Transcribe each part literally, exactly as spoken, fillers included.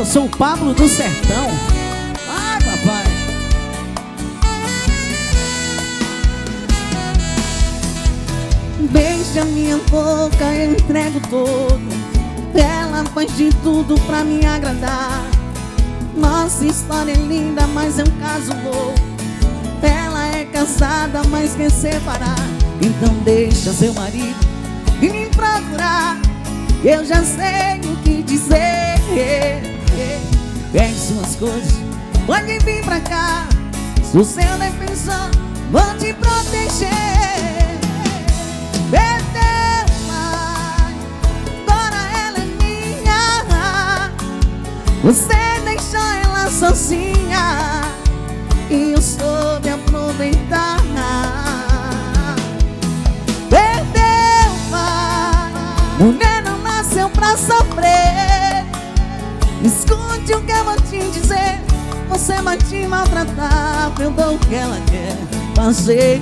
eu sou o Pablo do Sertão. Ai, papai. Beija minha boca, eu entrego todo. Ela faz de tudo pra me agradar. Nossa história é linda, mas é um caso louco. Ela é casada, mas quer separar. Então deixa seu marido e me procurar. Eu já sei o que dizer. Pegue suas coisas, Pode vir pra cá. Sou seu defensor, vou te proteger. Perdeu, pai, agora ela é minha. Você deixou ela sozinha e eu soube aproveitar. Perdeu, pai, mulher não nasceu pra sofrer. Escute o que eu vou te dizer. Você vai te maltratar, eu dou o que ela quer fazer.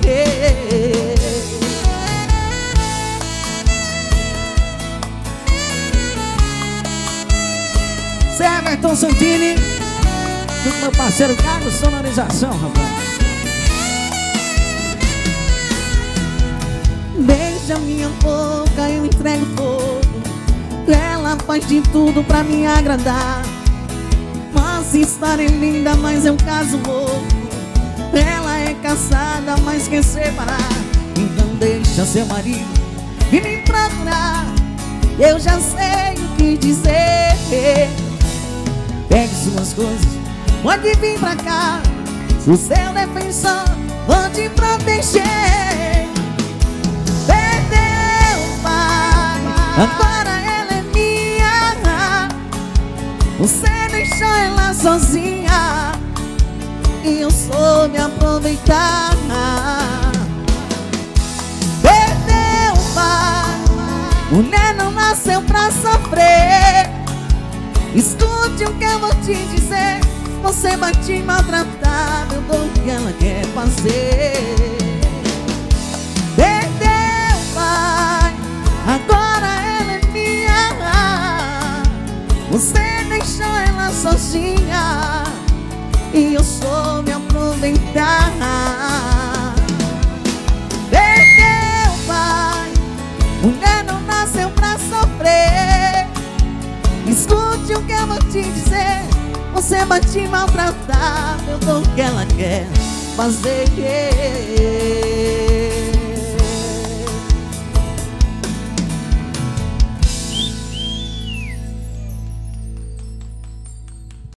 Zé Everton Santini, junto com meu parceiro Carlos, sonorização, rapaz. Beija minha boca, eu entrego todo. Ela faz de tudo pra me agradar. Nossa história é linda, mas é um caso louco. Ela é casada, mas quer separar. Então deixa seu marido E me procurar. Eu já sei o que dizer. pegue suas coisas. Pode vir pra cá. Sou seu defensor, vou te proteger. Perdeu, pai, agora ela é minha. Você deixou ela sozinha e eu soube aproveitar. Perdeu, pai, mulher não nasceu pra sofrer. Escute o que eu vou te dizer. Você vai te maltratar, eu dou o que ela quer fazer. Perdeu, pai, agora ela é minha. Você deixou ela sozinha e eu soube aproveitar. Perdeu, pai, mulher não nasceu pra sofrer. Escute o que eu vou te dizer. Você vai te maltratar, eu dou o que ela quer fazer.